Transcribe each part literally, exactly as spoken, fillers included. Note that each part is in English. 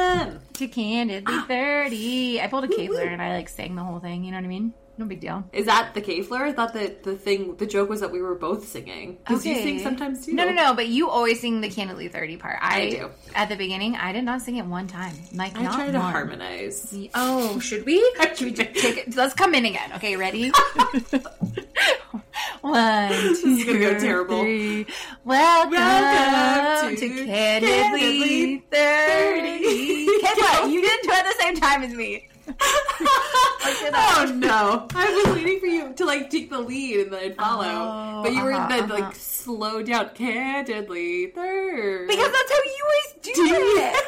Welcome to Candidly thirty. I pulled a K-Fleur and I like sang the whole thing. You know what I mean? No big deal. Is that the K-Fleur? I thought that the thing, the joke was that we were both singing. Because okay. you sing sometimes too. No, no, no. But you always sing the Candidly thirty part. I, I do. At the beginning, I did not sing it one time. Like, I not try to one. harmonize. Oh, should we? Should we take it? Let's come in again. Okay, ready? One, two, this is gonna go terrible. Three. Welcome, Welcome to, to Candidly thirty. Guess what? You didn't do it at the same time as me. Oh no! I was waiting for you to like take the lead and then I'd follow, oh, but you were uh-huh, then uh-huh. like slow down, candidly third. Because that's how you always do, do it.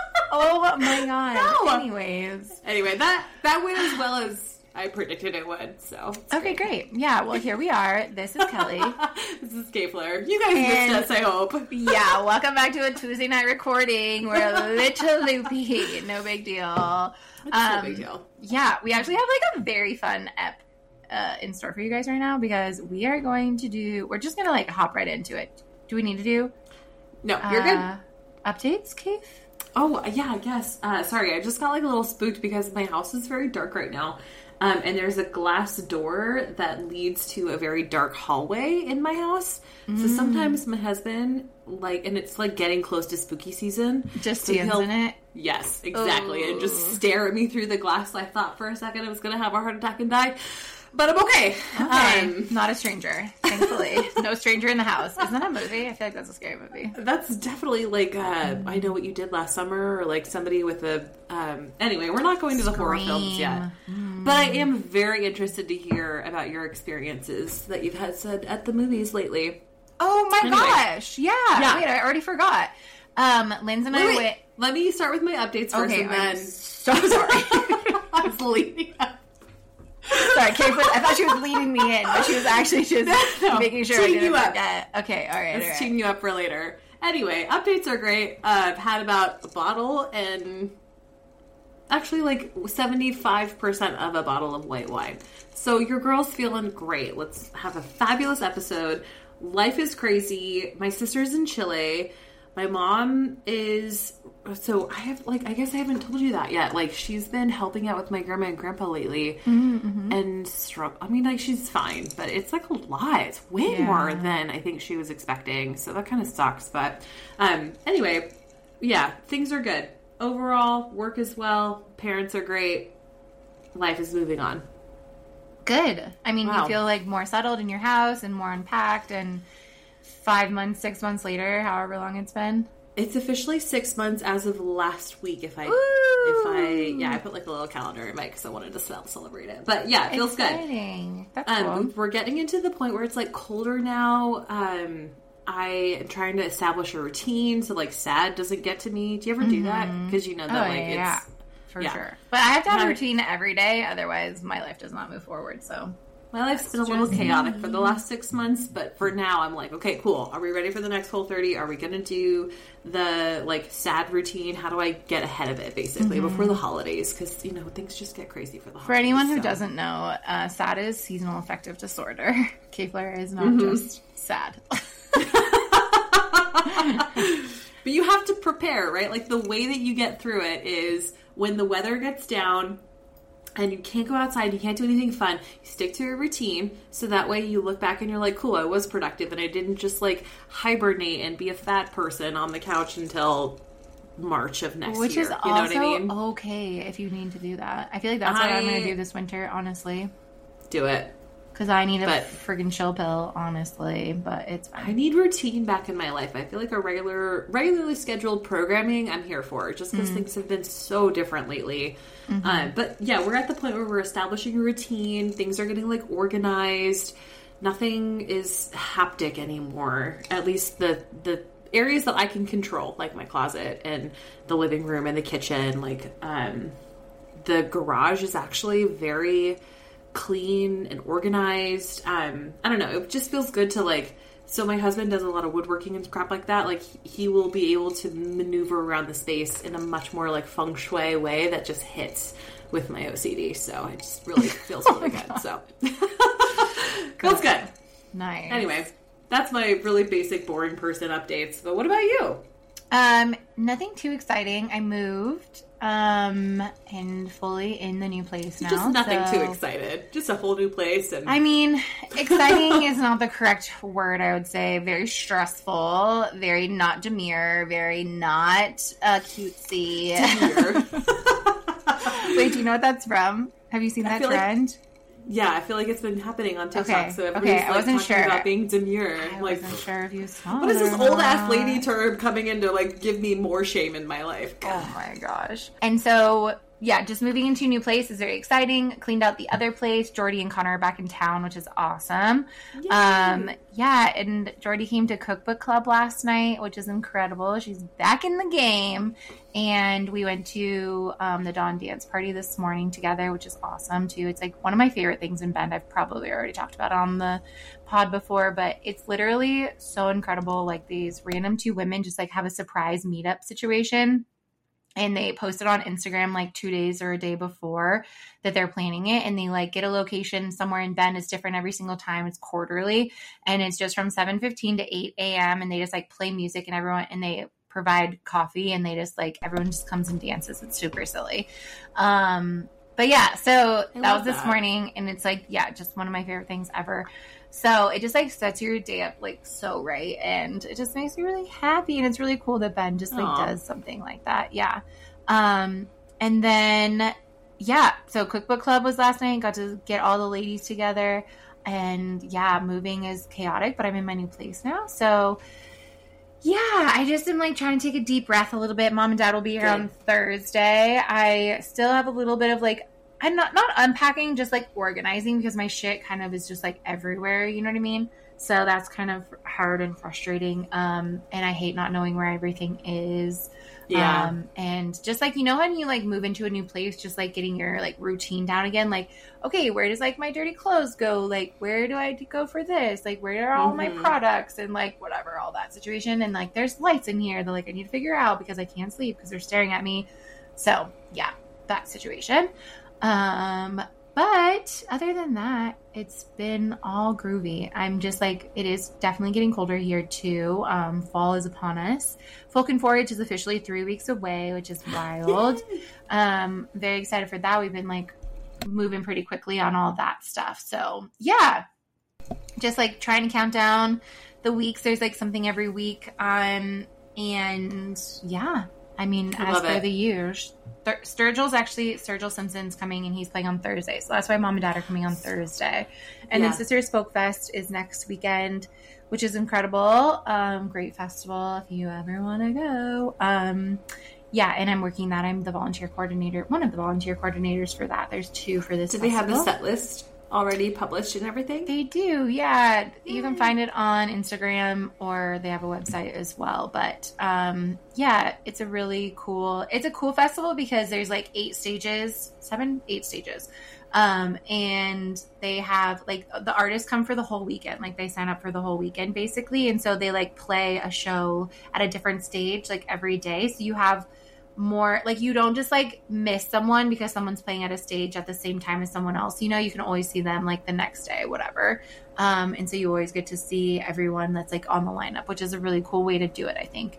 Oh my god! No. Anyways, anyway, that that went as well as I predicted it would. So okay, great. great. Yeah. Well, here we are. This is Kelly. This is K-Fleur. You guys and, missed us, I hope. Yeah. Welcome back to a Tuesday night recording. We're a little loopy. No big deal. It's um, no big deal. Yeah, we actually have like a very fun ep uh, in store for you guys right now because we are going to do. We're just gonna like hop right into it. Do we need to do? No, you're uh, good. Updates, Keith? Oh yeah, I guess. Uh, sorry, I just got like a little spooked because my house is very dark right now. Um, and there's a glass door that leads to a very dark hallway in my house. Mm. So sometimes my husband, like, and it's like getting close to spooky season. Just so stands in it? Yes, exactly. Oh. And just stare at me through the glass. I thought for a second I was going to have a heart attack and die. But I'm okay. Okay. Um, Not a stranger, thankfully. No stranger in the house. Isn't that a movie? I feel like that's a scary movie. That's definitely like, uh, I Know What You Did Last Summer, or like somebody with a... Um, anyway, we're not going to the Scream. horror films yet. Mm. But I am very interested to hear about your experiences that you've had said at the movies lately. Oh my anyway. gosh. Yeah. yeah. Wait, I already forgot. Um, Linz and wait, I wait. went... Let me start with my updates first okay, and then... I'm so sorry. I was leading up. Sorry, Kate, I thought she was leading me in, but she was actually just no, making sure I didn't you forget. Up. Okay, all right, Let's all right. team you up for later. Anyway, updates are great. Uh, I've had about a bottle and actually like seventy-five percent of a bottle of white wine. So your girl's feeling great. Let's have a fabulous episode. Life is crazy. My sister's in Chile. My mom is... So I have, like, I guess I haven't told you that yet. Like, she's been helping out with my grandma and grandpa lately. Mm-hmm. And, struggle. I mean, like, she's fine. But it's, like, a lot. It's way yeah. more than I think she was expecting. So that kind of sucks. But, um, anyway, yeah, things are good. Overall, work is well. Parents are great. Life is moving on. Good. I mean, Wow. you feel, like, more settled in your house and more unpacked and five months, six months later, however long it's been. It's officially six months as of last week. If I, Ooh. if I, yeah, I put like a little calendar in my because I wanted to celebrate it. But yeah, it feels Exciting. good. That's um, cool. We're getting into the point where it's like colder now. Um, I am trying to establish a routine so like sad doesn't get to me. Do you ever do Mm-hmm. that? Because you know that oh, like yeah, it's for yeah. sure. But I have to have a My- routine every day, otherwise my life does not move forward. So my life's been a little chaotic for the last six months, but for now I'm like, okay, cool. Are we ready for the next Whole thirty? Are we going to do the like sad routine? How do I get ahead of it basically mm-hmm. before the holidays? Because you know things just get crazy for the holidays. for anyone who so. doesn't know, uh, SAD is seasonal affective disorder. K-Fleur is not Mm-hmm. just sad. But you have to prepare, right? Like the way that you get through it is when the weather gets down and you can't go outside, you can't do anything fun, you stick to a routine so that way you look back and you're like, cool, I was productive and I didn't just like hibernate and be a fat person on the couch until March of next Which year. is you know also what I mean? okay if you need to do that. I feel like that's what I- I'm going to do this winter, honestly. Do it. Because I need a But- friggin' chill pill, honestly, but it's fine. I need routine back in my life. I feel like a regular, regularly scheduled programming I'm here for, just because mm. things have been so different lately. Mm-hmm. Uh, but yeah, we're at the point where we're establishing a routine. Things are getting like organized. Nothing is haptic anymore. At least the the areas that I can control, like my closet and the living room and the kitchen. Like um, the garage is actually very clean and organized. Um, I don't know. It just feels good to like, so my husband does a lot of woodworking and crap like that. Like he will be able to maneuver around the space in a much more like feng shui way that just hits with my O C D. So it just really feels really oh good. God. So feels good. Nice. Anyway, that's my really basic boring person updates. But what about you? Um, nothing too exciting. I moved, um, and fully in the new place now. Just nothing so... too excited. Just a whole new place. And I mean, exciting is not the correct word, I would say. Very stressful, very not demure, very not uh, cutesy. Demure. Wait, do you know what that's from? Have you seen I that trend? Like, yeah, I feel like it's been happening on TikTok. Okay, So everybody's okay, I like wasn't talking sure. about being demure. I like, wasn't sure if you saw what is this it old or ass not. lady term coming in to like give me more shame in my life? God. Oh my gosh. And so, yeah, just moving into a new place is very exciting. Cleaned out the other place. Jordy and Connor are back in town, which is awesome. Yay. Um, yeah, and Jordy came to Cookbook Club last night, which is incredible. She's back in the game. And we went to um, the Dawn Dance Party this morning together, which is awesome, too. It's like one of my favorite things in Bend. I've probably already talked about it on the pod before, but it's literally so incredible. Like these random two women just like have a surprise meetup situation. And they posted on Instagram like two days or a day before that they're planning it. And they like get a location somewhere in Bend. It's different every single time. It's quarterly. And it's just from seven fifteen to eight a.m. And they just like play music and everyone, and they provide coffee, and they just like, everyone just comes and dances. It's super silly. Um, but yeah, so I that was this that. morning. And it's like, yeah, just one of my favorite things ever. So it just like sets your day up like so right, and it just makes me really happy, and it's really cool that Ben just like Aww. does something like that. Yeah. Um, and then yeah, so Cookbook Club was last night. Got to get all the ladies together, and yeah, moving is chaotic, but I'm in my new place now, so yeah, I just am like trying to take a deep breath a little bit. Mom and Dad will be here Good. on Thursday. I still have a little bit of like, I'm not, not unpacking, just like organizing, because my shit kind of is just like everywhere. You know what I mean? So that's kind of hard and frustrating. Um, and I hate not knowing where everything is. Yeah. Um, and just like, you know, when you like move into a new place, just like getting your like routine down again, like, okay, where does like my dirty clothes go? Like, where do I go for this? Like, where are all Mhm. my products and like whatever, all that situation. And like, there's lights in here that like I need to figure out because I can't sleep because they're staring at me. So yeah, that situation. Um, but other than that, it's been all groovy. I'm just like, it is definitely getting colder here too. Um, fall is upon us. Folk and Forage is officially three weeks away, which is wild. um, very excited for that. We've been like moving pretty quickly on all that stuff. So yeah, just like trying to count down the weeks. There's like something every week. Um, and yeah, I mean, I as love for it. the years, Thur- Sturgill's actually, Sturgill Simpson's coming, and he's playing on Thursday. So that's why Mom and Dad are coming on Thursday. And Yeah. then Sisters Folk Fest is next weekend, which is incredible. Um, great festival if you ever want to go. Um, yeah, and I'm working that. I'm the volunteer coordinator, one of the volunteer coordinators for that. There's two for this Did they have the festival. set list already published and everything? They do, yeah. You can Yay. find it on Instagram, or they have a website as well. But um, yeah, it's a really cool, it's a cool festival because there's like eight stages, seven, eight stages. Um, and they have like the artists come for the whole weekend. Like they sign up for the whole weekend basically. And so they like play a show at a different stage like every day. So you have more, like you don't just like miss someone because someone's playing at a stage at the same time as someone else. You know, you can always see them like the next day, whatever. Um, and so you always get to see everyone that's like on the lineup, which is a really cool way to do it, I think.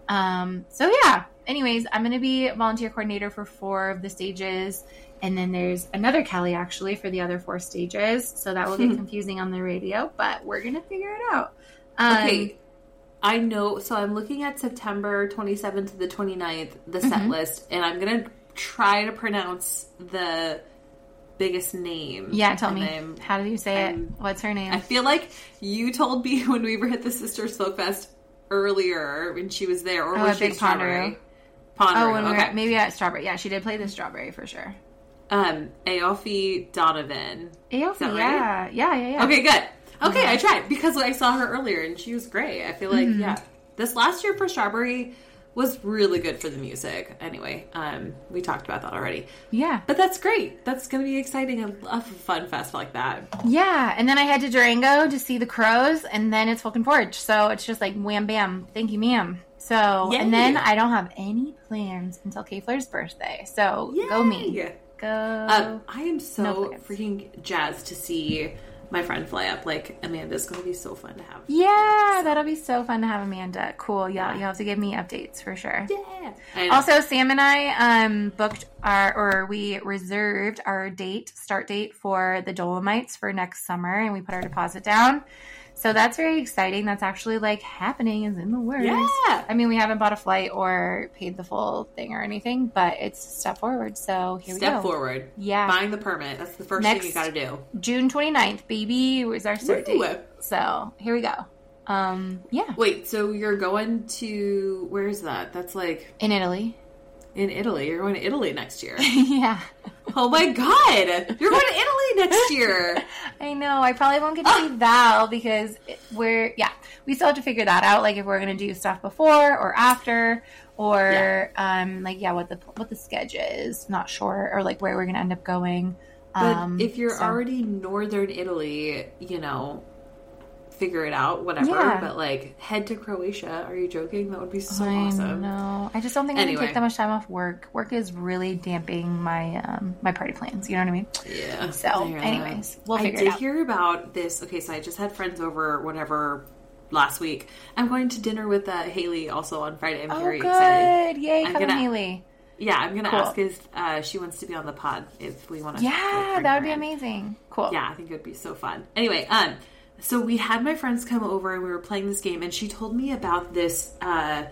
Um, so yeah, anyways, I'm going to be volunteer coordinator for four of the stages. And then there's another Kelly actually for the other four stages. So that will get confusing on the radio, but we're going to figure it out. Um, Okay. I know. So I'm looking at September twenty-seventh to the twenty-ninth, the set Mhm. list, and I'm going to try to pronounce the biggest name. Yeah, tell And me. I'm- How do you say I'm- it? What's her name? I feel like you told me when we were at the Sisters Folk Fest earlier when she was there, or Oh, was at she Big at Strawberry? Ponderosa. Ponderosa. Oh, when we were okay. at, maybe at Strawberry. Yeah, she did play the Strawberry for sure. Um, Aofi Donovan. Aofi, that right? yeah. Yeah, yeah, yeah. Okay, good. Okay, Mhm. I tried because I saw her earlier and she was great. I feel like, Mhm. yeah, this last year for Strawberry was really good for the music. Anyway, um, we talked about that already. Yeah. But that's great. That's going to be exciting. I love a fun fest like that. Yeah, and then I head to Durango to see the Crows, and then it's Folk and Forge. So it's just like wham bam, thank you, ma'am. So, Yay. and then I don't have any plans until Kay Flair's birthday. So go me. Yay. Go. Um, I am so No plans. freaking jazzed to see my friend fly up. Like, Amanda's going to be so fun to have. Yeah, so. That'll be so fun to have Amanda. Cool. Yeah, you have to give me updates for sure. Yeah. Also, Sam and I um, booked our, or we reserved our date, start date for the Dolomites for next summer, and we put our deposit down. So that's very exciting. That's actually like happening, is in the works. Yeah. I mean, we haven't bought a flight or paid the full thing or anything, but it's a step forward. So here step we go. Step forward. Yeah. Buying the permit. That's the first Next, thing you got to do. June twenty-ninth, baby, is our start Woo. date. So here we go. Um, yeah. Wait, so you're going to, where is that? That's like... In Italy. In Italy. You're going to Italy next year. Yeah. Oh my God. You're going to Italy next year. I know. I probably won't get to see Val because we're, yeah, we still have to figure that out. Like if we're going to do stuff before or after or, yeah. um, like, yeah, what the, what the sketch is. Not sure. Or like where we're going to end up going. But um, if you're so. already northern Italy, you know, figure it out, whatever. Yeah. But like, head to Croatia. Are you joking? That would be so I awesome. No, I just don't think anyway. I can take that much time off work. Work is really damping my um my party plans. You know what I mean? Yeah. So, anyways, we'll figure I it did out. hear about this. Okay, so I just had friends over, whatever, last week. I'm going to dinner with uh, Haley also on Friday. I'm oh, very good. excited. Yay, I'm come gonna, on, Haley. Yeah, I'm going to cool. ask if uh, she wants to be on the pod, if we want to. Yeah, like, that would be in. amazing. Cool. Yeah, I think it would be so fun. Anyway, um, so we had my friends come over and we were playing this game, and she told me about this uh,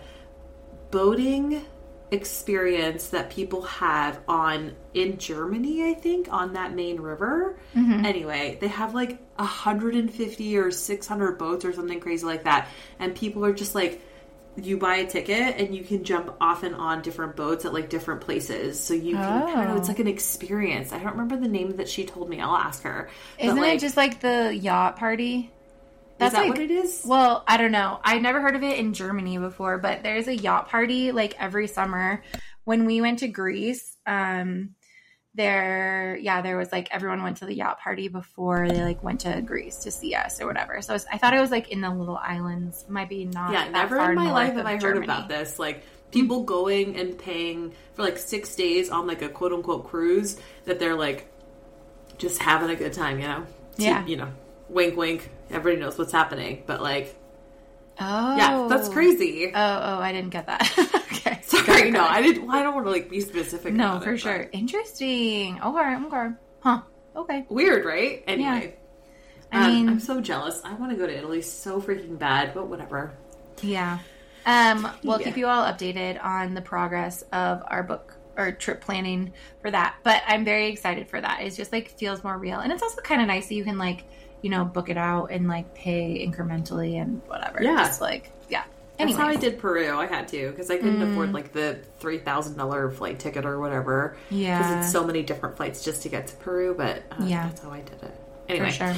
boating experience that people have on in Germany, I think, on that main river. Mm-hmm. Anyway, they have like one hundred fifty or six hundred boats or something crazy like that, and people are just like, you buy a ticket and you can jump off and on different boats at like different places, so you can oh. I don't know, it's like an experience. I don't remember the name that she told me. I'll ask her. Isn't but, like, it just like the yacht party? That's is that like, what it is? Well, I don't know. I never heard of it in Germany before, but there's a yacht party like every summer. When we went to Greece, um, there, yeah, there was like everyone went to the yacht party before they like went to Greece to see us or whatever. So it was, I thought it was like in the little islands. Might be not. Yeah, that never far in my north life have of I heard Germany. about this. Like people going and paying for like six days on like a quote unquote cruise that they're like just having a good time, you know? Yeah. You know, wink, wink. Everybody knows what's happening, but like, oh, yeah, that's crazy. Oh, oh, I didn't get that. Okay, sorry, no, I didn't. Well, I don't want to like be specific. No, about for it, sure. Interesting. Okay, okay, huh? Okay, weird, right? Anyway, yeah. I um, mean, I'm so jealous. I want to go to Italy so freaking bad, but whatever. Yeah. Um. We'll yeah. keep you all updated on the progress of our book or trip planning for that. But I'm very excited for that. It's just like feels more real, and it's also kind of nice that you can like, you know, book it out and like pay incrementally and whatever. Yeah. Just like, yeah. That's Anyways. how I did Peru. I had to because I couldn't Mm. afford like the three thousand dollar flight ticket or whatever. Yeah. Because it's so many different flights just to get to Peru. But uh, yeah, that's how I did it. Anyway, for sure.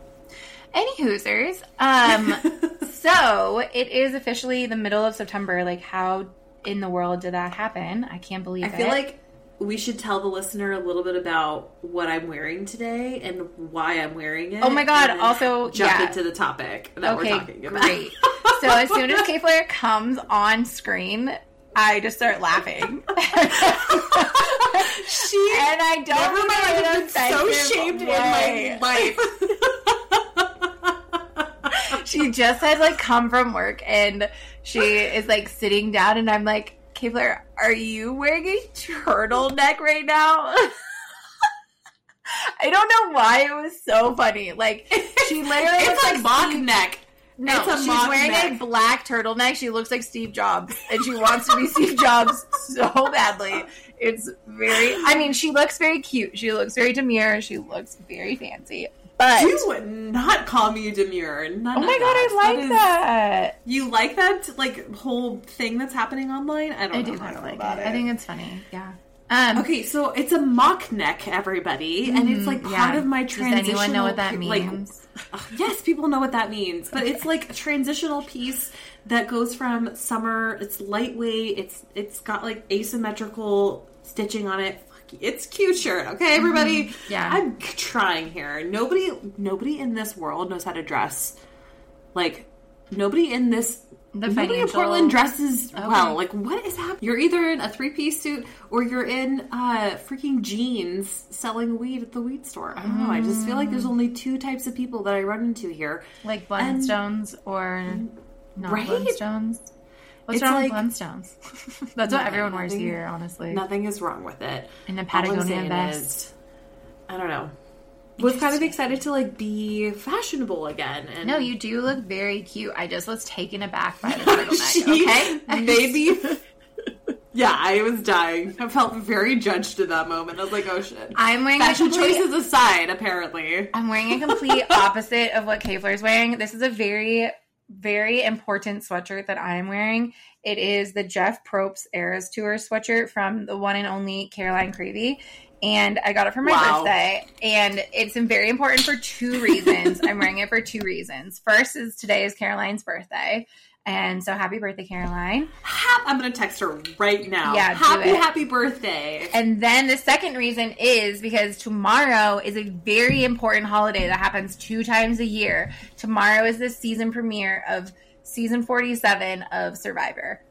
Any hoosers. Um. So it is officially the middle of September. Like, how in the world did that happen? I can't believe I it. feel like we should tell the listener a little bit about what I'm wearing today and why I'm wearing it. Oh my god! And then Also, jump yeah. into the topic that okay, we're talking about. Great. So as soon as K-Flare comes on screen, I just start laughing. she and I don't never mind. know I've been so shamed way. in my life. She just had like come from work and she is like sitting down and I'm like, K-Flare, are you wearing a turtleneck right now? I don't know why it was so funny. Like she literally it's looks a like mock Steve- neck. No, it's a she's mock wearing neck. a black turtleneck. She looks like Steve Jobs, and she wants to be Steve Jobs so badly. It's very. I mean, she looks very cute. She looks very demure. She looks very fancy. But you would not call me demure. None oh my of god, that. I like that. Is, that. You like that like whole thing that's happening online? I don't I know do how kind I of feel like about it. it. I think it's funny. Yeah. Um, Okay, so it's a mock neck, everybody, and it's like part yeah. of my Does transitional. anyone know what that pe- means? Like, uh, yes, people know what that means, but it's like a transitional piece that goes from summer. It's lightweight. It's it's got like asymmetrical stitching on it. Fuck, it's cute shirt. Okay, everybody. Mm-hmm. Yeah, I'm trying here. Nobody, nobody in this world knows how to dress. Like nobody in this The Nobody in financial- Portland dresses Okay. well. Like, what is happening? You're either in a three-piece suit or you're in uh, freaking jeans selling weed at the weed store. I don't know. I just feel like there's only two types of people that I run into here. Like Blundstones or not Right? Blundstones. What's It's wrong like- with Blundstones? That's what Nothing, everyone wears nothing. here, honestly. Nothing is wrong with it. And a All I'm Patagonia saying vest. is, I don't know. Was kind of excited to like be fashionable again. And No, you do look very cute. I just was taken aback by the turtleneck, She okay? made me. Yeah, I was dying. I felt very judged in that moment. I was like, oh shit. I'm wearing Fashion a complete, choices aside, apparently. I'm wearing a complete opposite of what Kayfler's wearing. This is a very, very important sweatshirt that I'm wearing. It is the Jeff Probst Eras Tour sweatshirt from the one and only Caroline Cravey. And I got it for my Wow. birthday. And it's very important for two reasons. I'm wearing it for two reasons. First is today is Caroline's birthday. And so happy birthday, Caroline. Ha- I'm going to text her right now. Yeah, do happy, it. happy birthday. And then the second reason is because tomorrow is a very important holiday that happens two times a year. Tomorrow is the season premiere of season forty-seven of Survivor.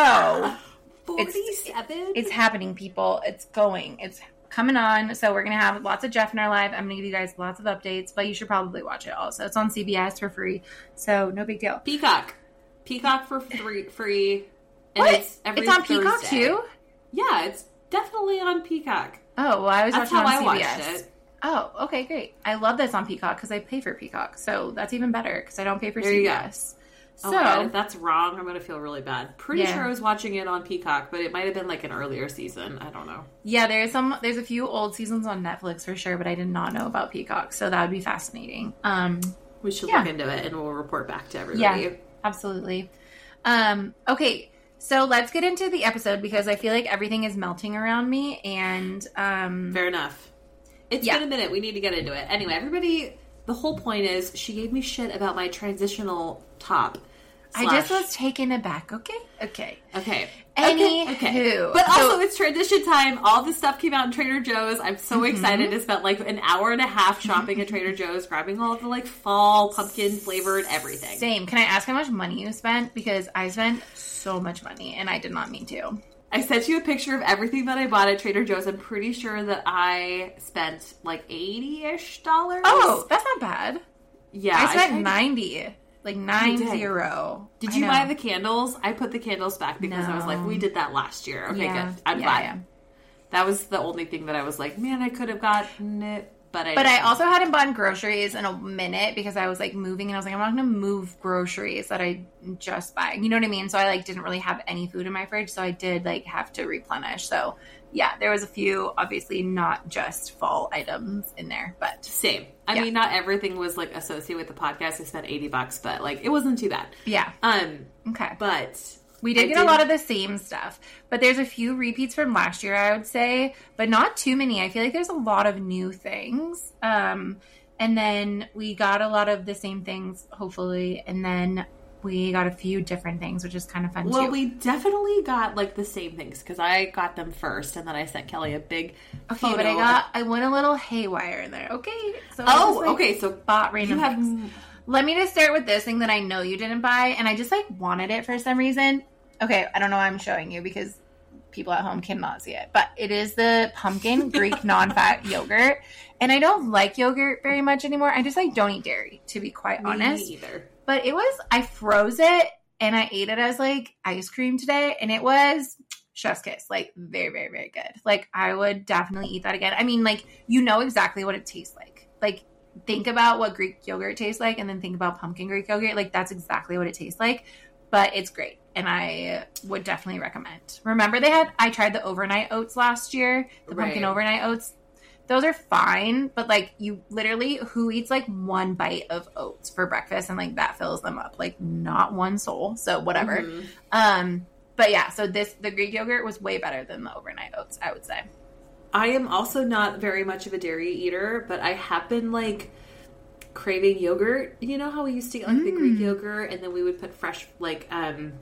So forty-seven? it's happening, people. It's going. It's coming on. So we're going to have lots of Jeff in our live. I'm going to give you guys lots of updates, but you should probably watch it also. It's on C B S for free. So no big deal. Peacock. Peacock for free. free and What? It's, every It's on Peacock Thursday. too? Yeah, it's definitely on Peacock. Oh, well, I was That's watching how it I on watched C B S. it. Oh, okay, great. I love this on Peacock because I pay for Peacock. So that's even better because I don't pay for There you go. C B S. Oh So, my god, if that's wrong, I'm going to feel really bad. Pretty Yeah. sure I was watching it on Peacock, but it might have been like an earlier season. I don't know. yeah, there's some there's a few old seasons on Netflix for sure, but I did not know about Peacock. So that would be fascinating. Um, We should Yeah. look into it and we'll report back to everybody. yeah, absolutely. Um, okay, so let's get into the episode because I feel like everything is melting around me and um Fair enough. It's Yeah. been a minute. We need to get into it. Anyway, everybody, the whole point is she gave me shit about my transitional top. I slash- just was taken aback. Okay, okay. Okay. Anywho. Okay. But So- also, it's transition time. All this stuff came out in Trader Joe's. I'm so Mm-hmm. excited. I spent like an hour and a half shopping at Trader Joe's, grabbing all of the like fall pumpkin flavored everything. Same. Can I ask how much money you spent? Because I spent so much money and I did not mean to. I sent you a picture of everything that I bought at Trader Joe's. I'm pretty sure that I spent like eighty-ish dollars. Oh, that's not bad. yeah. I spent tried- ninety. Like nine did. zero. Did I you know. buy the candles? I put the candles back because I was like, No. we did that last year. Okay, Yeah. good. I'm Yeah, glad. yeah. That was the only thing that I was like, man, I could have gotten it, but I But I didn't. also hadn't bought groceries in a minute because I was like moving and I was like, I'm not going to move groceries that I just buy. You know what I mean? So I like didn't really have any food in my fridge. So I did like have to replenish. So yeah, there was a few, obviously not just fall items in there, but Same. I Yeah. mean, not everything was like associated with the podcast. I spent eighty bucks, but like it wasn't too bad. yeah. Um, Okay. but We did I get a lot of the same stuff, but there's a few repeats from last year, I would say, but not too many. I feel like there's a lot of new things. Um, and then we got a lot of the same things, hopefully, and then we got a few different things, which is kind of fun Well, too. we definitely got like the same things because I got them first, and then I sent Kelly a big okay, photo. but I got I went a little haywire in there. Okay, so I just, Oh, like, okay. So bought random you have things. Let me just start with this thing that I know you didn't buy, and I just like wanted it for some reason. Okay, I don't know why I'm showing you because people at home cannot see it, but it is the pumpkin Greek non-fat yogurt, and I don't like yogurt very much anymore. I just like don't eat dairy, to be quite me honest. either. But it was I froze it and I ate it as like ice cream today, and it was chef's kiss, like very, very, very good. Like I would definitely eat that again. I mean, like you know exactly what it tastes like. Like think about what Greek yogurt tastes like, and then think about pumpkin Greek yogurt. Like that's exactly what it tastes like. But it's great, and I would definitely recommend. Remember, they had I tried the overnight oats last year, the pumpkin Right. overnight oats. Those are fine, but like you literally, who eats like one bite of oats for breakfast and like that fills them up? Like not one soul. So whatever. Mhm. Um, but yeah, so this the Greek yogurt was way better than the overnight oats, I would say. I am also not very much of a dairy eater, but I have been like craving yogurt. You know how we used to get like the Greek Mm. yogurt, and then we would put fresh like um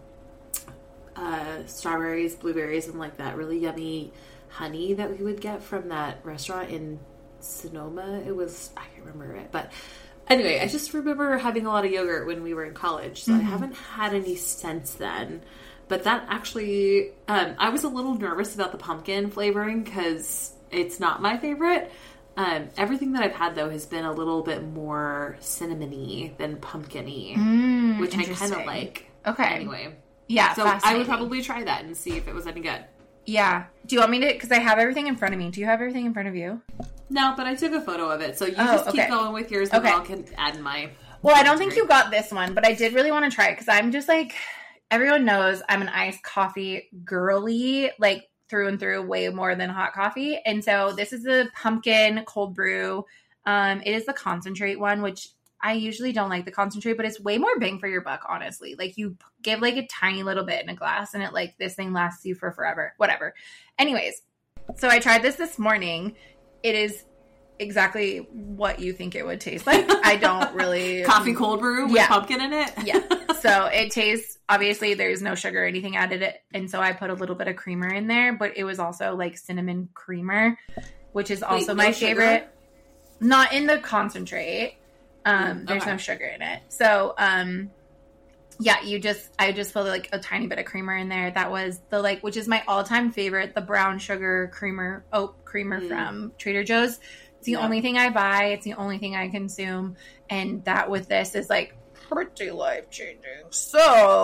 uh strawberries, blueberries, and like that really yummy honey that we would get from that restaurant in Sonoma. It was I can't remember it, but Anyway, I just remember having a lot of yogurt when we were in college, so Mm-hmm. I haven't had any since then. But that actually, um, I was a little nervous about the pumpkin flavoring because it's not my favorite. Um, everything that I've had, though, has been a little bit more cinnamony than pumpkin-y, Mm, which I kind interesting. of like. Okay. Anyway. Yeah, So I would fascinating. probably try that and see if it was any good. Yeah. Do you want me to? Because I have everything in front of me. Do you have everything in front of you? No, but I took a photo of it, so you Oh, just keep okay. going with yours, and Okay. I can add my... Well, I don't think you got this one, but I did really want to try it because I'm just like, everyone knows I'm an iced coffee girly, like through and through, way more than hot coffee. And so this is a pumpkin cold brew. Um, it is the concentrate one, which I usually don't like the concentrate, but it's way more bang for your buck, honestly. Like you give like a tiny little bit in a glass and it like, this thing lasts you for forever, whatever. Anyways, so I tried this this morning. It is exactly what you think it would taste like. I don't really... Coffee cold brew with Yeah. pumpkin in it? Yeah. So it tastes, obviously there's no sugar or anything added. It, and so I put a little bit of creamer in there, but it was also like cinnamon creamer, which is also Wait, my no sugar? favorite. Not in the concentrate. Um, there's okay. no sugar in it. So, um, yeah, you just, I just put like a tiny bit of creamer in there. That was the like, which is my all time favorite, the brown sugar creamer, oat creamer Mm. from Trader Joe's. It's the Yeah. only thing I buy. It's the only thing I consume. And that with this is like pretty life changing. So,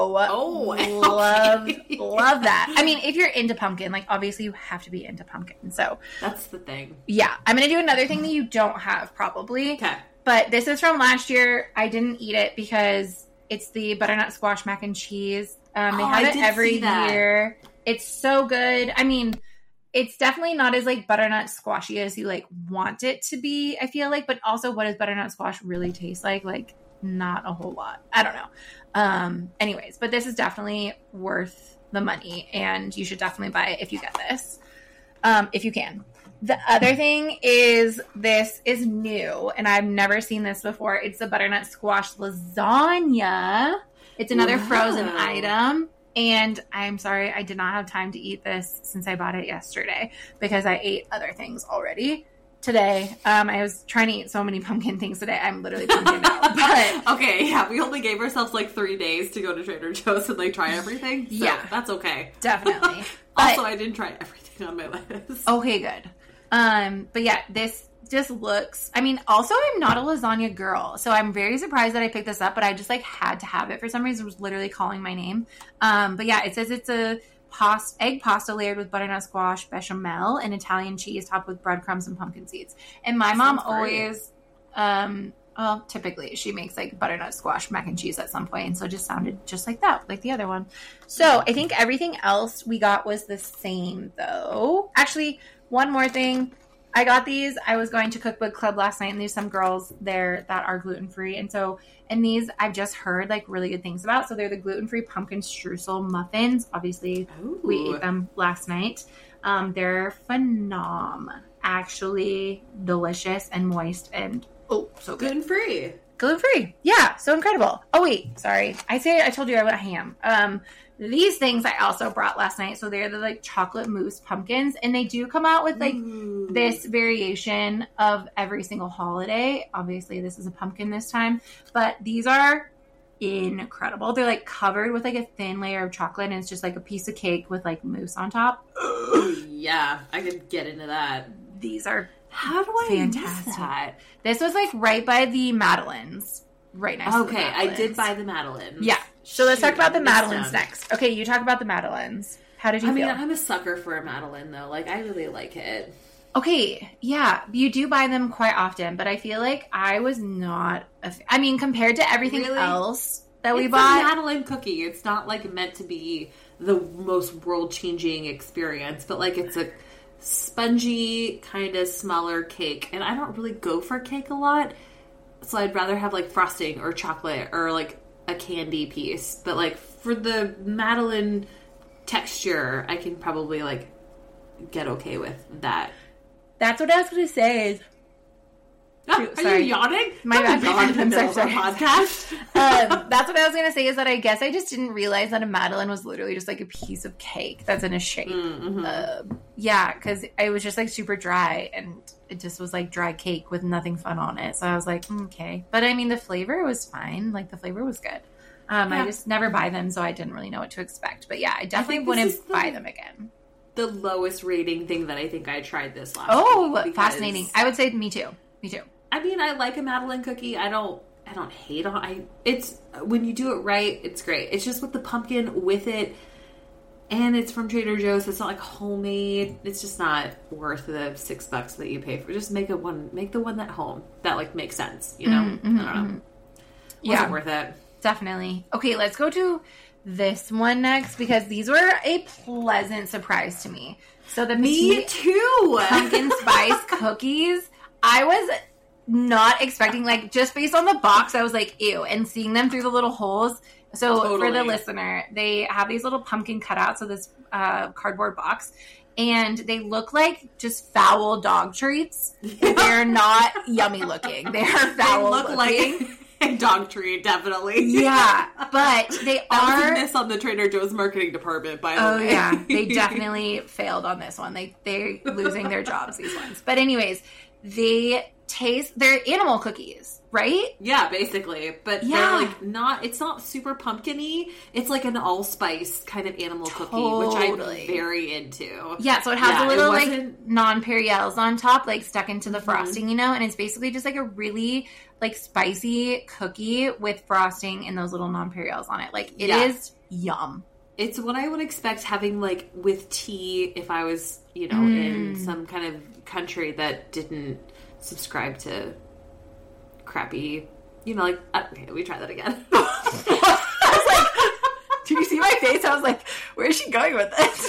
Oh, love, okay. love that. I mean, if you're into pumpkin, like obviously you have to be into pumpkin. So, That's the thing. yeah, I'm going to do another thing that you don't have probably. Okay. But this is from last year. I didn't eat it because it's the butternut squash mac and cheese. Um, they Oh, have I it did every see that. year. It's so good. I mean, it's definitely not as like butternut squashy as you like want it to be, I feel like. But also, what does butternut squash really taste like? Like, not a whole lot. I don't know. Um, anyways, but this is definitely worth the money, and you should definitely buy it if you get this, um, if you can. The other thing is this is new, and I've never seen this before. It's the butternut squash lasagna. It's another Wow. frozen item. And I'm sorry, I did not have time to eat this since I bought it yesterday because I ate other things already today. Um, I was trying to eat so many pumpkin things today. I'm literally pumpkin out. But Okay, yeah, we only gave ourselves like three days to go to Trader Joe's and like try everything. So Yeah. that's okay. definitely. Also, But- I didn't try everything on my list. Okay, good. Um, but yeah, this just looks, I mean, also I'm not a lasagna girl, so I'm very surprised that I picked this up, but I just like had to have it for some reason. It was literally calling my name. Um, but yeah, it says it's a pasta, egg pasta layered with butternut squash, bechamel, and Italian cheese topped with breadcrumbs and pumpkin seeds. And my mom Sounds great. always, um, well, typically she makes like butternut squash mac and cheese at some point, and so it just sounded just like that, like the other one. So I think everything else we got was the same, though. Actually, one more thing. I got these. I was going to Cookbook Club last night, and there's some girls there that are gluten free, and so and these I've just heard like really good things about. So they're the gluten free pumpkin streusel muffins. Obviously, we Ooh. ate them last night. Um, they're phenom. Actually, delicious and moist and oh, so good. Gluten free. Gluten free. Yeah, so incredible. Oh wait, sorry. I say I told you I went ham. Um these things I also brought last night. So they're the like chocolate mousse pumpkins, and they do come out with like Ooh. this variation of every single holiday. Obviously, this is a pumpkin this time, but these are incredible. They're like covered with like a thin layer of chocolate, and it's just like a piece of cake with like mousse on top. Yeah, I could get into that. These are How do I fantastic. miss that? This was like right by the Madeleines, right next to the Okay, I did Madeleines. buy the Madeleines. Yeah. So let's Shoot, talk about the I missed Madeleines them. next. Okay, you talk about the Madeleines. How did you I mean, feel? I'm a sucker for a Madeleine, though. Like, I really like it. Okay, yeah, you do buy them quite often, but I feel like I was not. A f- I mean, compared to everything Really? else that we It's bought, a Madeleine cookie. It's not, like, meant to be the most world-changing experience, but, like, it's a spongy, kind of smaller cake. And I don't really go for cake a lot, so I'd rather have, like, frosting or chocolate or, like, a candy piece. But, like, for the Madeleine texture, I can probably, like, get okay with that. that's what I was going to say. Is Are Sorry. you yawning? My Don't bad. yawn in the I'm middle sorry, of our sorry. podcast. um, that's what I was going to say is that I guess I just didn't realize that a Madeleine was literally just like a piece of cake that's in a shape. Mm-hmm. Uh, yeah, because it was just like super dry and it just was like dry cake with nothing fun on it. So I was like, mm, okay. But I mean, the flavor was fine. Like the flavor was good. Um, Yeah. I just never buy them, so I didn't really know what to expect. But yeah, I definitely think this wouldn't is the- buy them again. The lowest rating thing that I think I tried this last Oh, week because- fascinating. I would say me too. Me too. I mean, I like a Madeleine cookie. I don't. I don't hate on. I. It's when you do it right, it's great. It's just with the pumpkin with it, and it's from Trader Joe's. It's not like homemade. It's just not worth the six bucks that you pay for. Just make a one. Make the one at home that like makes sense. You know. Mm-hmm, I don't know. mm-hmm. Wasn't Yeah. worth it. Definitely. Okay, let's go to this one next because these were a pleasant surprise to me. So the Me petite too. pumpkin spice cookies, I was not expecting, like, just based on the box, I was like, ew, and seeing them through the little holes. So for Totally. the listener, they have these little pumpkin cutouts of this uh, cardboard box, and they look like just foul dog treats. They're not yummy looking. They are They foul look looking. like a dog treat, definitely. Yeah, but they That was a are. miss on the Trader Joe's marketing department, by the Oh way. yeah, they definitely failed on this one. They they're losing their jobs, these ones. But anyways, they taste they're animal cookies, right? Yeah, basically. But Yeah. they're like not it's not super pumpkin-y. It's like an allspice kind of animal cookie, which Totally. I'm very into. Yeah, so it has Yeah, a it little like wasn't- non-Périels on top, like stuck into the Mhm. frosting, you know, and it's basically just like a really like spicy cookie with frosting and those little non-Périels on it. Like it Yeah. is yum. It's what I would expect having like with tea if I was, you know, Mm. in some kind of country that didn't subscribe to crappy, you know, like uh, okay, we try that again. I was like, do you see my face? I was like, where is she going with this?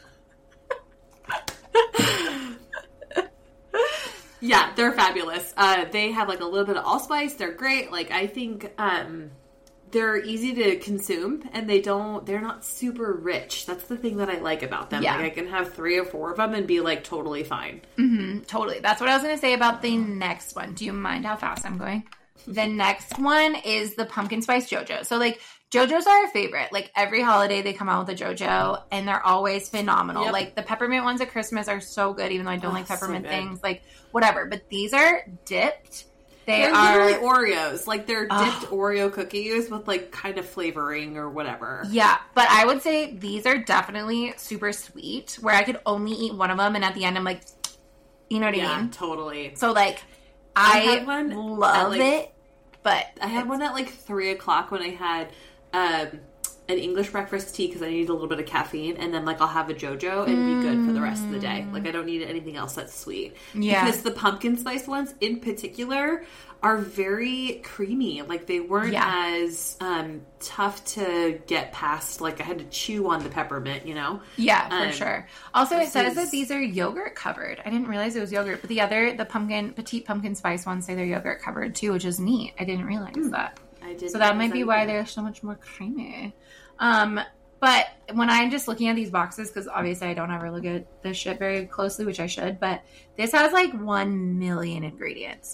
Yeah, they're fabulous. Uh, they have like a little bit of allspice. They're great. Like I think um, they're easy to consume, and they don't. They're not super rich. That's the thing that I like about them. Yeah. Like I can have three or four of them and be like totally fine. Mm-hmm, totally. That's what I was going to say about the next one. Do you mind how fast I'm going? The next one is the pumpkin spice JoJo. So like JoJo's are our favorite. Like every holiday they come out with a JoJo and they're always phenomenal. Yep. Like the peppermint ones at Christmas are so good, even though I don't Oh, like so peppermint good. things. Like whatever. But these are dipped. They They're are literally Oreos. Like they're dipped Ugh. Oreo cookies with like kind of flavoring or whatever. Yeah, but I would say these are definitely super sweet where I could only eat one of them and at the end I'm like, you know what I Yeah, mean? totally. So like I I, had one love at, like- it, but I had one at like three o'clock when I had um, an English breakfast tea because I need a little bit of caffeine, and then like I'll have a JoJo and be good for the rest of the day. Like I don't need anything else that's sweet. Yeah. Because the pumpkin spice ones in particular are very creamy. Like they weren't Yeah. as um, tough to get past. Like I had to chew on the peppermint, you know. Yeah, for Um, sure. Also, it this says is- that these are yogurt covered. I didn't realize it was yogurt, but the other, the pumpkin, petite pumpkin spice ones say they're yogurt covered too, which is neat. I didn't realize that. I did. So that might be why they're so much more creamy. Um, but when I'm just looking at these boxes, because obviously I don't ever look at this shit very closely, which I should, but this has like one million ingredients.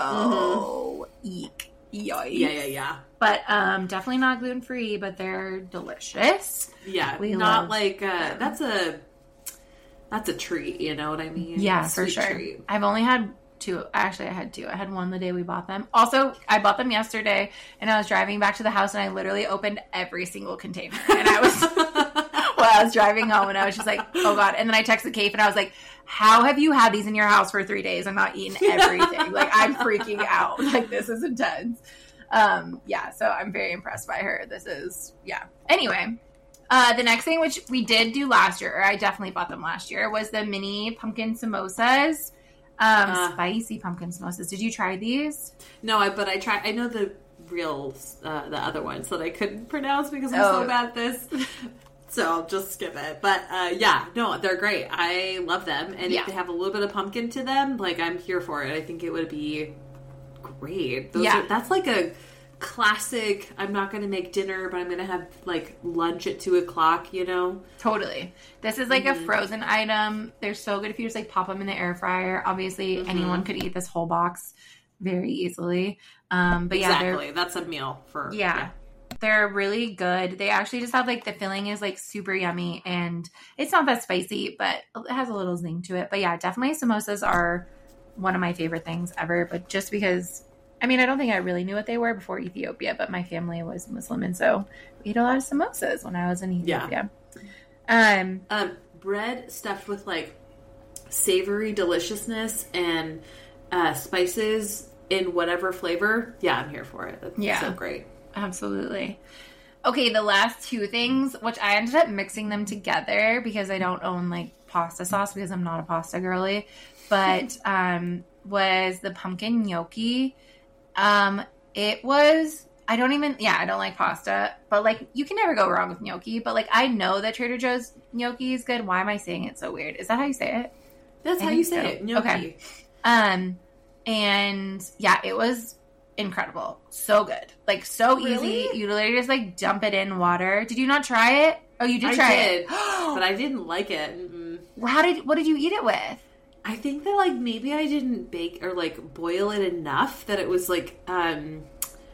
So, eek. Yikes. Yeah, yeah, yeah. But um, definitely not gluten free, but they're delicious. Yeah, We not love like uh, them. that's a that's a treat. You know what I mean? Yeah, A for sweet sure. treat. I've only had two. Actually, I had two. I had one the day we bought them. Also, I bought them yesterday, and I was driving back to the house, and I literally opened every single container. And I was, while I was driving home, and I was just like, oh God. And then I texted Kate, and I was like, how have you had these in your house for three days and not eaten everything? Like, I'm freaking out. Like, this is intense. Um, yeah, so I'm very impressed by her. This is, yeah. Anyway. Uh, the next thing, which we did do last year, or I definitely bought them last year, was the mini pumpkin samosas. Um, Uh. spicy pumpkin samosas. Did you try these? No, I but I try. I know the real, uh, the other ones that I couldn't pronounce because I'm Oh. so bad at this. So I'll just skip it. But uh, yeah, no, they're great. I love them, and Yeah. if they have a little bit of pumpkin to them, like I'm here for it. I think it would be great. Those Yeah. are, that's like a classic. I'm not going to make dinner, but I'm going to have like lunch at two o'clock. You know. Totally. This is like Mm-hmm. a frozen item. They're so good if you just like pop them in the air fryer. Obviously, Mhm. anyone could eat this whole box. very easily. Um, but exactly. yeah, That's a meal for, yeah. yeah. They're really good. They actually just have like the filling is like super yummy and it's not that spicy, but it has a little zing to it. But yeah, definitely samosas are one of my favorite things ever. But just because, I mean, I don't think I really knew what they were before Ethiopia, but my family was Muslim. And so we ate a lot of samosas when I was in Ethiopia. Yeah. Um, um, bread stuffed with like savory deliciousness and uh, spices in whatever flavor. Yeah, I'm here for it. That's yeah. so great. Absolutely. Okay, the last two things, which I ended up mixing them together because I don't own like pasta sauce because I'm not a pasta girly, but um, was the pumpkin gnocchi. Um, it was, I don't even, yeah, I don't like pasta, but like you can never go wrong with gnocchi. But like I know that Trader Joe's gnocchi is good. Why am I saying it so weird? Is that how you say it? That's I how you say so. it. Gnocchi. Okay. Um, and yeah, it was incredible. So good. Like so Really? easy. You literally just like dump it in water. Did you not try it? Oh, you did I try did, it. but I didn't like it. Mm-mm. How did what did you eat it with? I think that like maybe I didn't bake or like boil it enough that it was like um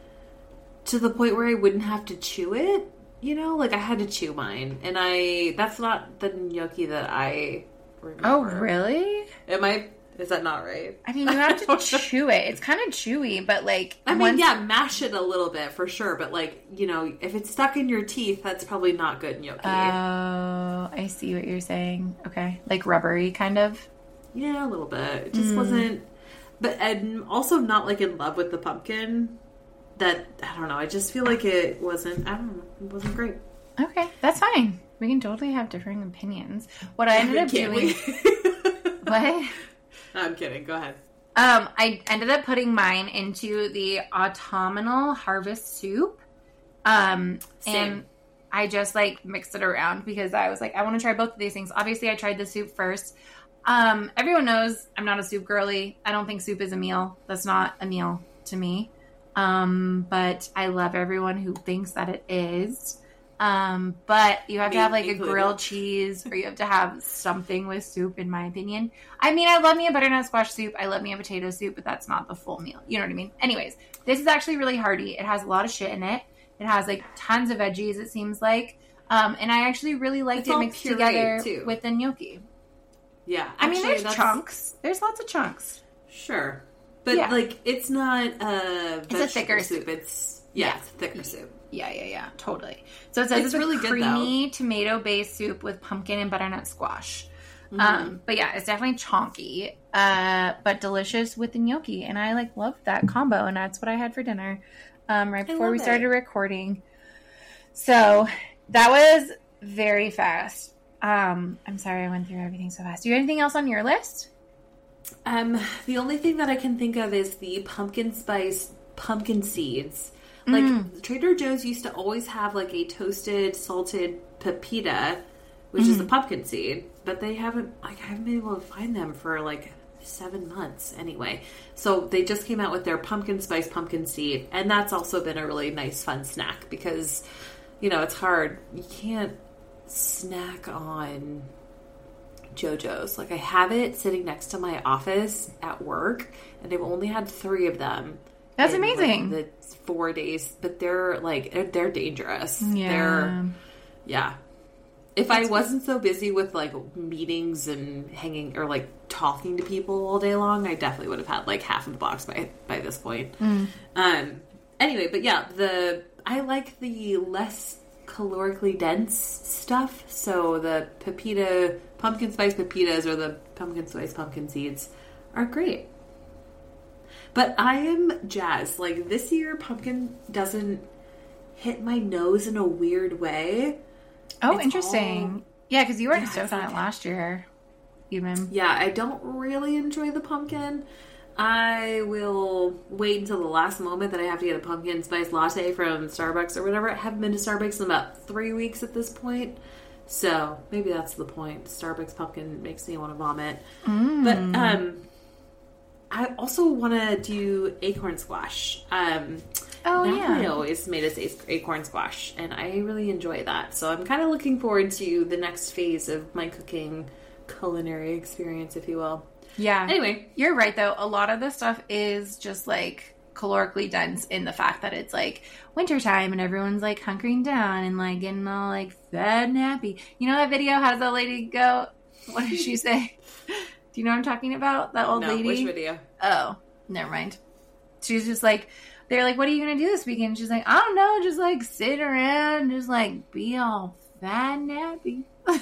to the point where I wouldn't have to chew it. You know, like I had to chew mine, and I that's not the gnocchi that I remember. Oh, really? Am I? Is that not right? I mean, you have to chew it. It's kind of chewy, but like I mean, once... yeah, mash it a little bit for sure, but like, you know, if it's stuck in your teeth, that's probably not good gnocchi. Oh, I see what you're saying. Okay. Like rubbery kind of? Yeah, a little bit. It just Mm. wasn't, but I'm also not like in love with the pumpkin. That, I don't know, I just feel like it wasn't, I don't know, it wasn't great. Okay, that's fine. We can totally have differing opinions. What I ended up Can't doing... What? I'm kidding. Go ahead. Um, I ended up putting mine into the autumnal harvest soup. Um, Same. and I just like mixed it around because I was like, I want to try both of these things. Obviously I tried the soup first. Um, everyone knows I'm not a soup girly. I don't think soup is a meal. That's not a meal to me. Um, but I love everyone who thinks that it is. Um, but you have Me to have like a included. grilled cheese or you have to have something with soup, in my opinion. I mean, I love me a butternut squash soup. I love me a potato soup, but that's not the full meal. You know what I mean? Anyways, this is actually really hearty. It has a lot of shit in it. It has like tons of veggies, it seems like. Um, and I actually really liked It's it all mixed pureed, together too. with the gnocchi. Yeah. I mean, actually, there's that's- chunks. There's lots of chunks. Sure. But, Yeah. like, it's not a It's a thicker vegetable soup. It's, yeah, Yeah. it's a thicker soup. Yeah, yeah, yeah, totally. So it says It's it's, really a good, creamy tomato-based soup with pumpkin and butternut squash. Mm-hmm. Um, but yeah, it's definitely chonky, uh, but delicious with the gnocchi, and I like love that combo, and that's what I had for dinner um, right before love we it. started recording. So that was very fast. Um, I'm sorry I went through everything so fast. Do you have anything else on your list? Um, the only thing that I can think of is the pumpkin spice pumpkin seeds. Like, Mm. Trader Joe's used to always have, like, a toasted, salted pepita, which is the Mm-hmm. pumpkin seed, but they haven't, like, I haven't been able to find them for, like, seven months anyway. So they just came out with their pumpkin spice pumpkin seed, and that's also been a really nice, fun snack because, you know, it's hard. You can't snack on JoJo's. Like, I have it sitting next to my office at work, and I've only had three of them. That's in, like, amazing. the four days, but they're like they're, they're dangerous. Yeah. They're yeah. If I wasn't so busy with like meetings and hanging or like talking to people all day long, I definitely would have had like half of the box by by this point. Mm. Um. Anyway, but yeah, the I like the less calorically dense stuff. So the pepita, pumpkin spice pepitas, or the pumpkin spice pumpkin seeds are great. But I am jazzed. Like, this year, pumpkin doesn't hit my nose in a weird way. Oh, It's interesting. all- Yeah, because you weren't Yeah, stoked it's on like- it last year, even. Yeah, I don't really enjoy the pumpkin. I will wait until the last moment that I have to get a pumpkin spice latte from Starbucks or whatever. I haven't been to Starbucks in about three weeks at this point. So, maybe that's the point. Starbucks pumpkin makes me want to vomit. Mm. But, um... I also want to do acorn squash. Um, Oh, Natalie yeah. always made us ac- acorn squash, and I really enjoy that. So I'm kind of looking forward to the next phase of my cooking culinary experience, if you will. Yeah. Anyway. You're right, though. A lot of the stuff is just, like, calorically dense in the fact that it's, like, wintertime and everyone's, like, hunkering down and, like, getting all, like, fat and happy. You know that video? How does that lady go? What did she say? Do you know what I'm talking about? That old no, lady? Which video? Oh, never mind. She's just, like, they're like, what are you going to do this weekend? She's like, I don't know. Just, like, sit around. Just, like, be all fat and happy.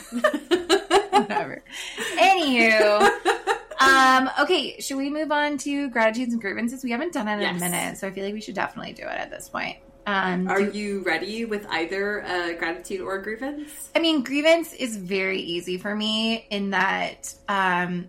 Whatever. Anywho. Um, okay, should we move on to gratitudes and grievances? We haven't done it in yes. a minute, so I feel like we should definitely do it at this point. Um, Are do, you ready with either uh, gratitude or grievance? I mean, grievance is very easy for me in that um,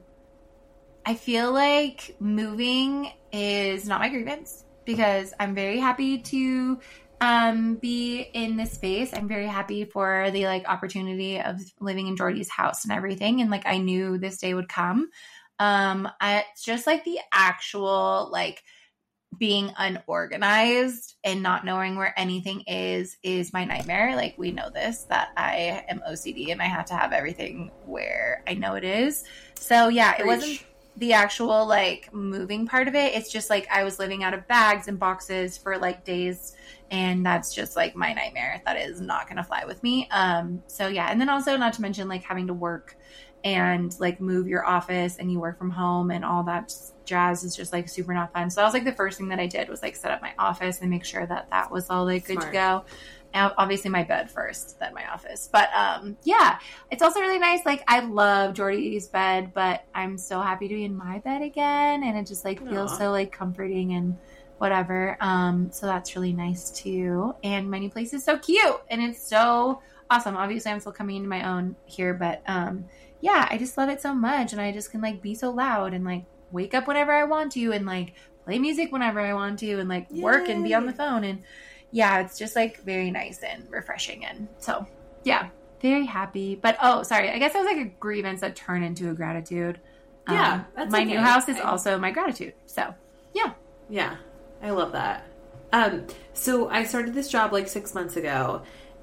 I feel like moving is not my grievance because I'm very happy to um, be in this space. I'm very happy for the like opportunity of living in Jordy's house and everything, and like I knew this day would come. Um, I, it's just like the actual, like being unorganized and not knowing where anything is, is my nightmare. Like we know this, that I am O C D and I have to have everything where I know it is. So yeah, Preach. It wasn't the actual like moving part of it. It's just like I was living out of bags and boxes for like days. And that's just like my nightmare. That is not going to fly with me. Um, so yeah. And then also not to mention like having to work and like move your office and you work from home and all that jazz is just like super not fun. So that was like the first thing that I did was like set up my office and make sure that that was all like good Smart. to go. And obviously my bed first, then my office. But um, yeah, it's also really nice. Like I love Jordy's bed, but I'm so happy to be in my bed again. And it just like feels Aww. so like comforting and whatever. Um, so that's really nice too. And my new place is so cute and it's so awesome. Obviously I'm still coming into my own here, but um, yeah, I just love it so much. And I just can like be so loud and like wake up whenever I want to and like play music whenever I want to and like Yay. work and be on the phone. And yeah, it's just like very nice and refreshing. And so, yeah, very happy. But oh, sorry. I guess that was like a grievance that turned into a gratitude. Yeah. Um, that's my okay. new house is I... also my gratitude. So yeah. Yeah. I love that. Um, so I started this job like six months ago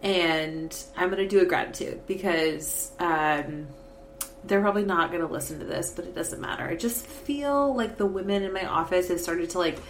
and I'm going to do a gratitude because, um, they're probably not going to listen to this, but it doesn't matter. I just feel like the women in my office have started to like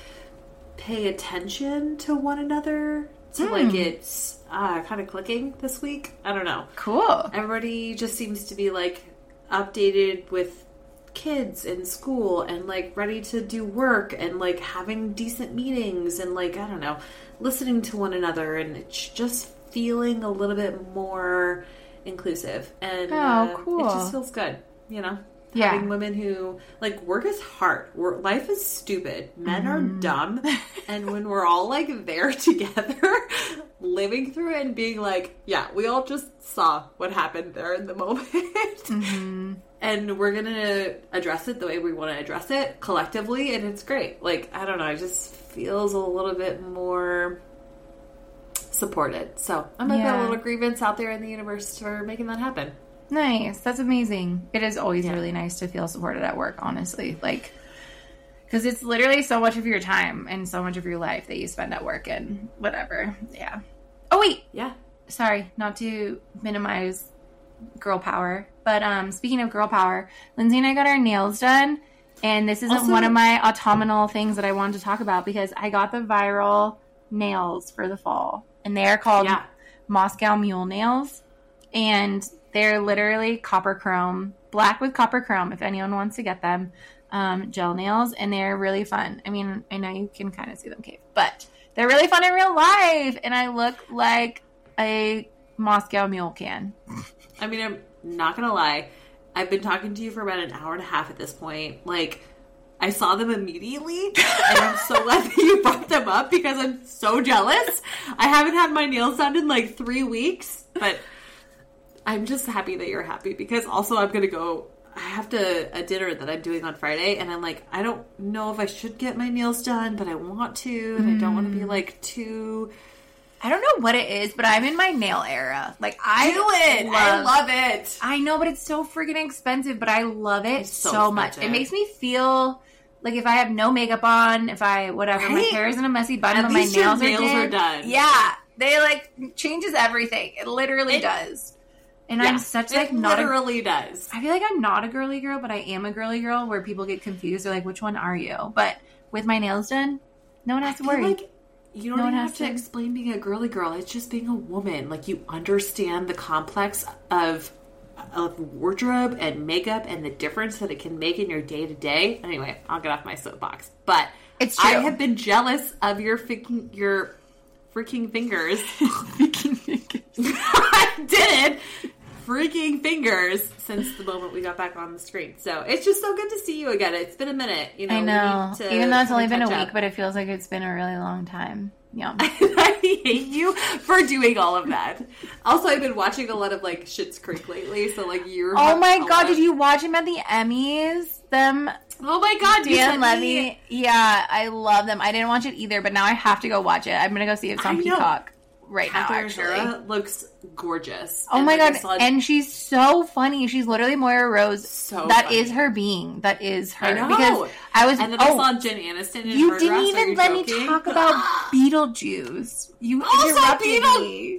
pay attention to one another. To mm. like it's uh, kind of clicking this week. I don't know. Cool. Everybody just seems to be like updated with kids in school and like ready to do work and like having decent meetings and like, I don't know, listening to one another and it's just feeling a little bit more inclusive and oh, uh, cool. it just feels good, you know. Yeah. Having women who like work is hard. Work, life is stupid. Men mm. are dumb, and when we're all like there together, living through it and being like, yeah, we all just saw what happened there in the moment, mm-hmm. and we're gonna address it the way we want to address it collectively, and it's great. Like I don't know, it just feels a little bit more supported. So I'm gonna yeah. put a little grievance out there in the universe for making that happen. Nice. That's amazing. It is always yeah. really nice to feel supported at work, honestly. Like, because it's literally so much of your time and so much of your life that you spend at work and whatever. Yeah. Oh, wait. Yeah. Sorry, not to minimize girl power. But um, speaking of girl power, Lindsay and I got our nails done. And this isn't also, one of my autumnal things that I wanted to talk about because I got the viral nails for the fall. And they are called yeah. Moscow Mule nails. And they're literally copper chrome, black with copper chrome, if anyone wants to get them, um, gel nails. And they're really fun. I mean, I know you can kind of see them cave, but they're really fun in real life. And I look like a Moscow Mule can. I mean, I'm not going to lie. I've been talking to you for about an hour and a half at this point. Like, I saw them immediately, and I'm so glad that you brought them up because I'm so jealous. I haven't had my nails done in like three weeks, but I'm just happy that you're happy because also I'm going to go, I have to, a dinner that I'm doing on Friday, and I'm like, I don't know if I should get my nails done, but I want to, and mm. I don't want to be like too... I don't know what it is, but I'm in my nail era. Like, I do it. Love, I love it. I know, but it's so freaking expensive, but I love it it's so, so much. It makes me feel like if I have no makeup on, if I, whatever, right? My hair is in a messy bun, At but my nails, your are, nails did, are done. Yeah. They, like, changes everything. It literally it, does. And yeah, I'm such like it not literally a, does. I feel like I'm not a girly girl, but I am a girly girl where people get confused. They're like, which one are you? But with my nails done, no one has to I worry. feel like you don't No one even has have to to. explain being a girly girl. It's just being a woman. Like, you understand the complex of of wardrobe and makeup and the difference that it can make in your day to day. Anyway, I'll get off my soapbox. But It's true. I have been jealous of your freaking your freaking fingers. Freaking fingers. I did freaking fingers since the moment we got back on the screen. So it's just so good to see you again. It's been a minute. You know, I we know. need to Even though it's kinda only been a catch week, up. but it feels like it's been a really long time. Yeah. I hate you for doing all of that. Also, I've been watching a lot of like Schitt's Creek lately, so like you're. Oh my a god, lot did of- you watch him at the Emmys? Them Oh my god, you Dan sent Levy. me- Yeah, I love them. I didn't watch it either, but now I have to go watch it. I'm gonna go see if it's on I know. Peacock right Catherine now, actually. O'Hara looks gorgeous. Oh And, my like, I god, saw- and she's so funny. She's literally Moira Rose. So That funny. is her being. That is her. I know. Because I was. And then oh, I saw Jen Aniston in you her didn't dress. Are even you let me joking? talk about Beetlejuice. You Also interrupted Beetle- me.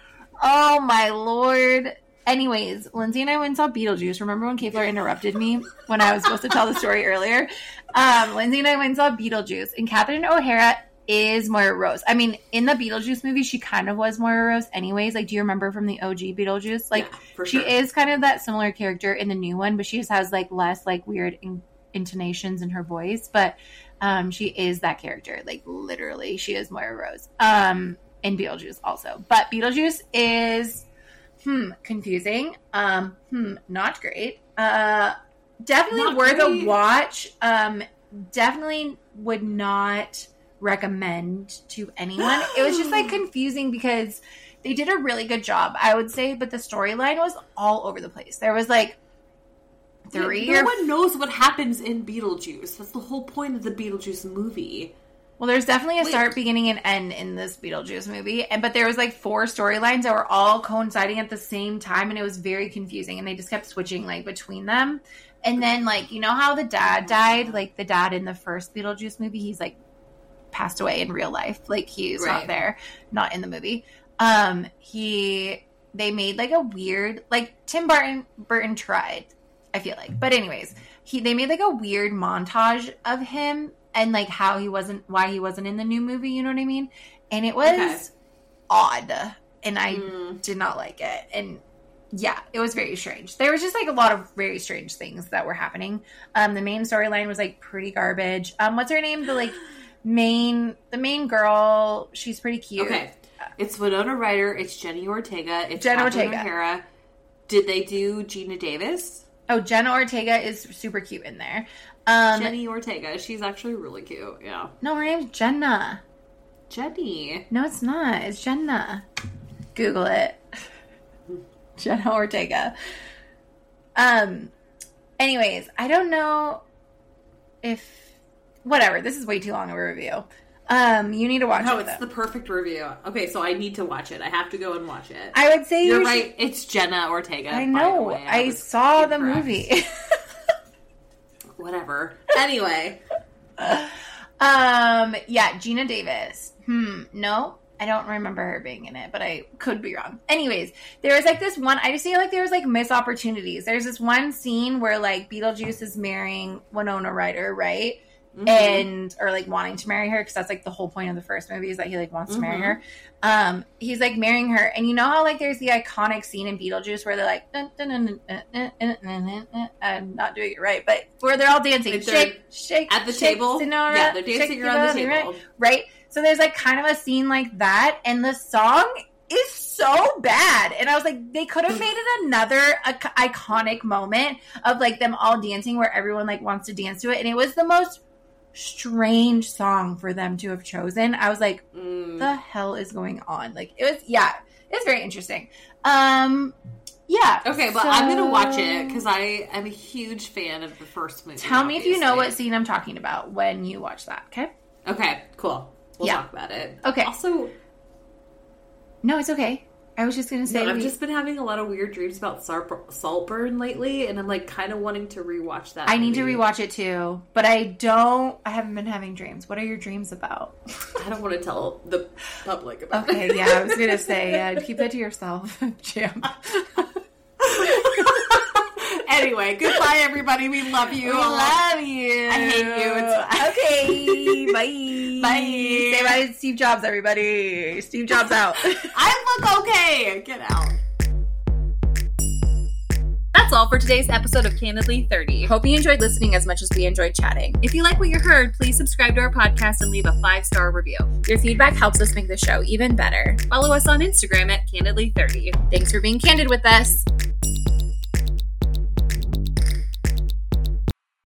Oh my lord. Anyways, Lindsay and I went and saw Beetlejuice. Remember when Kayflor interrupted me when I was supposed to tell the story earlier? Um, Lindsay and I went and saw Beetlejuice, and Catherine O'Hara is Moira Rose. I mean, in the Beetlejuice movie, she kind of was Moira Rose anyways. Like, do you remember from the O G Beetlejuice? Like, Yeah, for she sure. is kind of that similar character in the new one, but she just has, like, less, like, weird in- intonations in her voice. But um, she is that character. Like, literally, she is Moira Rose. Um, in Beetlejuice also. But Beetlejuice is... Hmm, confusing. Um, hmm, not great. Uh, definitely Not worth great. a watch. Um, definitely would not recommend to anyone. It was just like confusing because they did a really good job, I would say, but the storyline was all over the place. There was like three no or one knows what happens in Beetlejuice. That's the whole point of the Beetlejuice movie. Well, there's definitely a Wait. start, beginning, and end in this Beetlejuice movie. And but there was like four storylines that were all coinciding at the same time, and it was very confusing. And they just kept switching like between them. And then like you know how the dad died, like the dad in the first Beetlejuice movie, he's like passed away in real life, like he's Right. not there, not in the movie. Um, he they made like a weird like Tim Burton Burton tried, I feel like, but anyways, he they made like a weird montage of him. And, like, how he wasn't, why he wasn't in the new movie, you know what I mean? And it was Okay. odd. And I Mm. did not like it. And, yeah, it was very strange. There was just, like, a lot of very strange things that were happening. Um, the main storyline was, like, pretty garbage. Um, what's her name? The, like, main, the main girl, she's pretty cute. Okay. It's Winona Ryder. It's Jenny Ortega. It's Jenna Catherine Ortega. O'Hara. Did they do Gina Davis? Oh, Jenna Ortega is super cute in there. Um, Jenny Ortega. She's actually really cute. Yeah. no, her name's Jenna. Jenny. No, it's not. It's Jenna. Google it. Jenna Ortega. Um. Anyways, I don't know if whatever. This is way too long of a review. Um, you need to watch No, it. it's though. the perfect review. Okay, so I need to watch it. I have to go and watch it. I would say You're you right. It's Jenna Ortega. Should, I by the know. way. I, was saw the incorrect. movie. Whatever. Anyway. um. Yeah, Gina Davis. Hmm. No. I don't remember her being in it, but I could be wrong. Anyways, there was like this one, I just feel like there was like missed opportunities. There's this one scene where like Beetlejuice is marrying Winona Ryder, right? Mhm. And, or like wanting to marry her, because that's like the whole point of the first movie is that he like wants to marry Mhm. her. Um, he's like marrying her. And you know how like there's the iconic scene in Beetlejuice where they're like, dun, dun, dun, dun, dun, dun, dun, dun, dun, dun. I'm not doing it right, but where they're all dancing. Like they're shake, shake, At the shake, table. Sonora, Yeah, they're dancing shake around the body, table. right? Right? So there's like kind of a scene like that, and the song is so bad. And I was like, they could have made it another ic- iconic moment of like them all dancing where everyone like wants to dance to it. And it was the most strange song for them to have chosen. I was like, Mm. the hell is going on? Like it was, yeah, it's very interesting. Um, yeah. Okay, but so- I'm gonna watch it because I am a huge fan of the first movie. Tell me if you know what obviously. scene I'm talking about when you watch that. Okay. Okay, cool. We'll Yeah. talk about it. Okay. Also, No, it's okay. I was just gonna say no, I've we- just been having a lot of weird dreams about Sal- Saltburn lately, and I'm like kind of wanting to rewatch that. I need to movie. rewatch it too, but I don't. I haven't been having dreams. What are your dreams about? I don't want to tell the public about Okay, it. yeah, I was gonna say, yeah, keep that to yourself, Jim. Anyway, goodbye, everybody. We love you. We love you. I hate you. It's okay. Bye. Bye. Say bye to Steve Jobs, everybody. Steve Jobs out. I look okay. Get out. That's all for today's episode of Candidly thirty. Hope you enjoyed listening as much as we enjoyed chatting. If you like what you heard, please subscribe to our podcast and leave a five-star review. Your feedback helps us make the show even better. Follow us on Instagram at Candidly thirty. Thanks for being candid with us.